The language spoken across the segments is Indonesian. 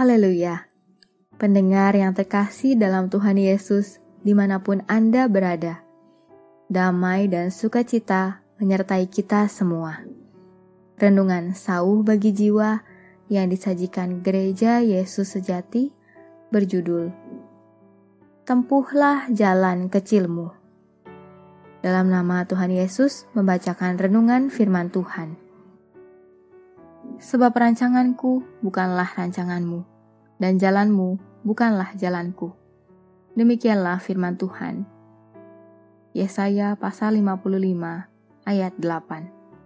Haleluya. Pendengar yang terkasih dalam Tuhan Yesus, dimanapun Anda berada, damai dan sukacita menyertai kita semua. Renungan sauh bagi jiwa yang disajikan Gereja Yesus Sejati berjudul Tempuhlah Jalan Kecilmu. Dalam nama Tuhan Yesus membacakan renungan firman Tuhan. Sebab rancanganku bukanlah rancanganmu, dan jalanmu bukanlah jalanku. Demikianlah firman Tuhan. Yesaya pasal 55 ayat 8.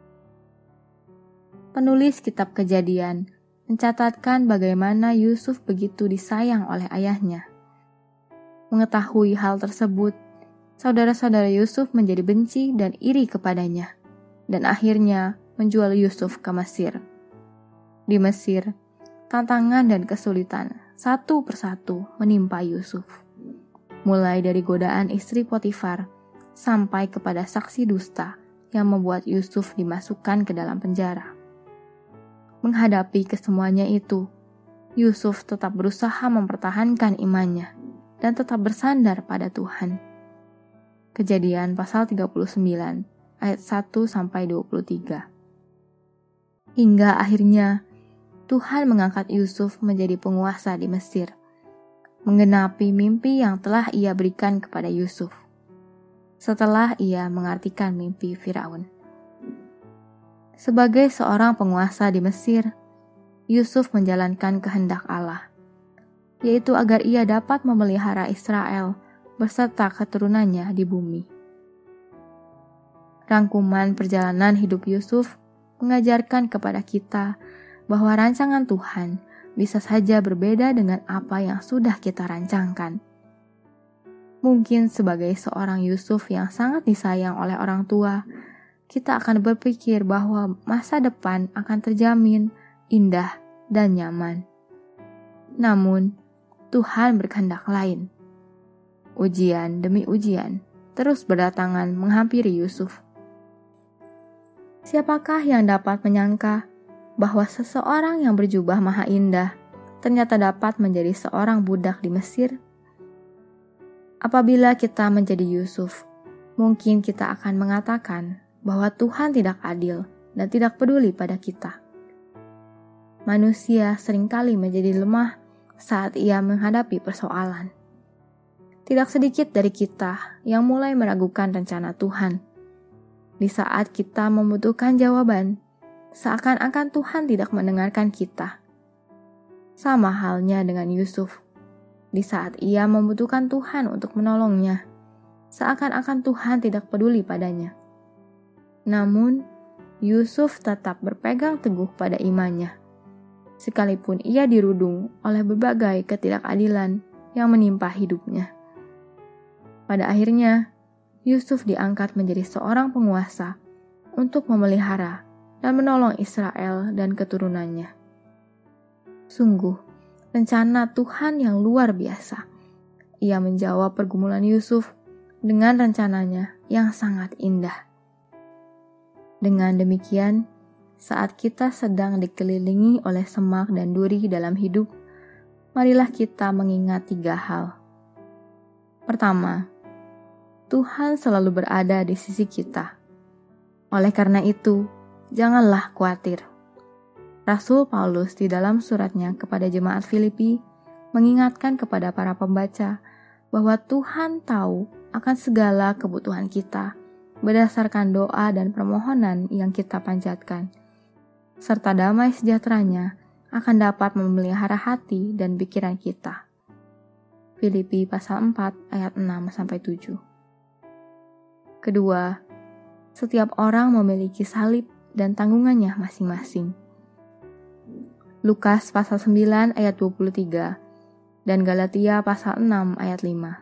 Penulis kitab Kejadian mencatatkan bagaimana Yusuf begitu disayang oleh ayahnya. Mengetahui hal tersebut, saudara-saudara Yusuf menjadi benci dan iri kepadanya, dan akhirnya menjual Yusuf ke Mesir. Di Mesir, tantangan dan kesulitan satu persatu menimpa Yusuf. Mulai dari godaan istri Potifar sampai kepada saksi dusta yang membuat Yusuf dimasukkan ke dalam penjara. Menghadapi kesemuanya itu, Yusuf tetap berusaha mempertahankan imannya dan tetap bersandar pada Tuhan. Kejadian pasal 39 ayat 1-23. Hingga akhirnya Tuhan mengangkat Yusuf menjadi penguasa di Mesir, menggenapi mimpi yang telah Ia berikan kepada Yusuf, setelah Ia mengartikan mimpi Firaun. Sebagai seorang penguasa di Mesir, Yusuf menjalankan kehendak Allah, yaitu agar ia dapat memelihara Israel beserta keturunannya di bumi. Rangkuman perjalanan hidup Yusuf mengajarkan kepada kita bahwa rancangan Tuhan bisa saja berbeda dengan apa yang sudah kita rancangkan. Mungkin sebagai seorang Yusuf yang sangat disayang oleh orang tua, kita akan berpikir bahwa masa depan akan terjamin, indah, dan nyaman. Namun, Tuhan berkehendak lain. Ujian demi ujian terus berdatangan menghampiri Yusuf. Siapakah yang dapat menyangka bahwa seseorang yang berjubah maha indah ternyata dapat menjadi seorang budak di Mesir? Apabila kita menjadi Yusuf, mungkin kita akan mengatakan bahwa Tuhan tidak adil dan tidak peduli pada kita. Manusia seringkali menjadi lemah saat ia menghadapi persoalan. Tidak sedikit dari kita yang mulai meragukan rencana Tuhan. Di saat kita membutuhkan jawaban, seakan-akan Tuhan tidak mendengarkan kita. Sama halnya dengan Yusuf. Di saat ia membutuhkan Tuhan untuk menolongnya, seakan-akan Tuhan tidak peduli padanya. Namun, Yusuf tetap berpegang teguh pada imannya, sekalipun ia dirudung oleh berbagai ketidakadilan yang menimpa hidupnya. Pada akhirnya, Yusuf diangkat menjadi seorang penguasa untuk memelihara dan menolong Israel dan keturunannya. Sungguh, rencana Tuhan yang luar biasa. Ia menjawab pergumulan Yusuf dengan rencananya yang sangat indah. Dengan demikian, saat kita sedang dikelilingi oleh semak dan duri dalam hidup, marilah kita mengingat 3 hal. Pertama, Tuhan selalu berada di sisi kita. Oleh karena itu, janganlah khawatir. Rasul Paulus di dalam suratnya kepada jemaat Filipi mengingatkan kepada para pembaca bahwa Tuhan tahu akan segala kebutuhan kita berdasarkan doa dan permohonan yang kita panjatkan, serta damai sejahteranya akan dapat memelihara hati dan pikiran kita. Filipi pasal 4 ayat 6-7. Kedua, setiap orang memiliki salib dan tanggungannya masing-masing. Lukas pasal 9 ayat 23 dan Galatia pasal 6 ayat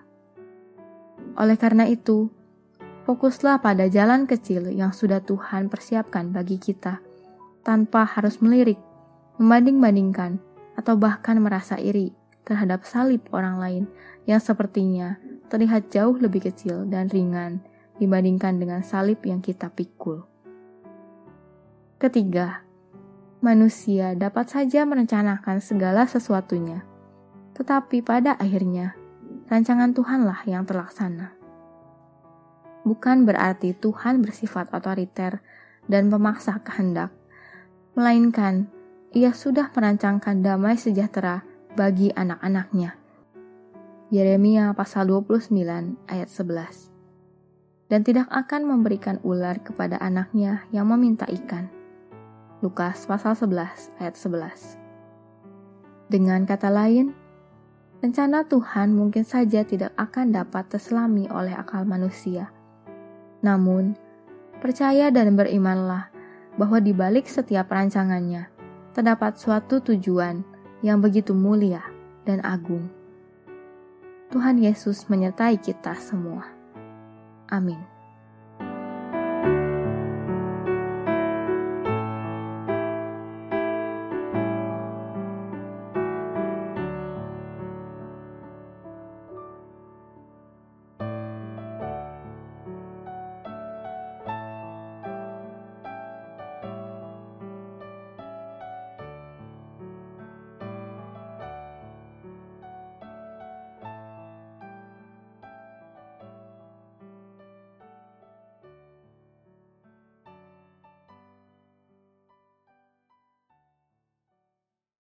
5. Oleh karena itu, fokuslah pada jalan kecil yang sudah Tuhan persiapkan bagi kita, tanpa harus melirik, membanding-bandingkan, atau bahkan merasa iri terhadap salib orang lain yang sepertinya terlihat jauh lebih kecil dan ringan dibandingkan dengan salib yang kita pikul. Ketiga, manusia dapat saja merencanakan segala sesuatunya, tetapi pada akhirnya, rancangan Tuhanlah yang terlaksana. Bukan berarti Tuhan bersifat otoriter dan memaksa kehendak, melainkan Ia sudah merancangkan damai sejahtera bagi anak-anaknya. Yeremia pasal 29 ayat 11. Dan tidak akan memberikan ular kepada anaknya yang meminta ikan. Lukas pasal 11 ayat 11. Dengan kata lain, rencana Tuhan mungkin saja tidak akan dapat terselami oleh akal manusia. Namun, percaya dan berimanlah bahwa di balik setiap rancangannya terdapat suatu tujuan yang begitu mulia dan agung. Tuhan Yesus menyertai kita semua. Amin.